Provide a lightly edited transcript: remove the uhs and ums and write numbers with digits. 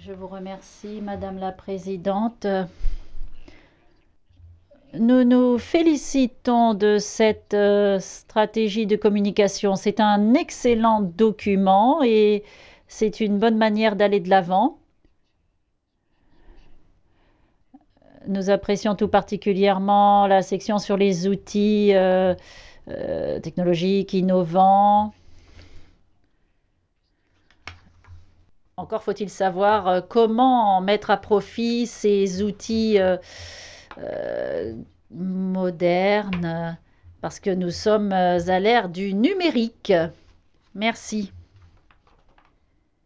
Je vous remercie, Madame la Présidente. Nous nous félicitons de cette stratégie de communication. C'est un excellent document et c'est une bonne manière d'aller de l'avant. Nous apprécions tout particulièrement la section sur les outils technologiques innovants. Encore faut-il savoir comment mettre à profit ces outils euh, modernes, parce que nous sommes à l'ère du numérique. Merci.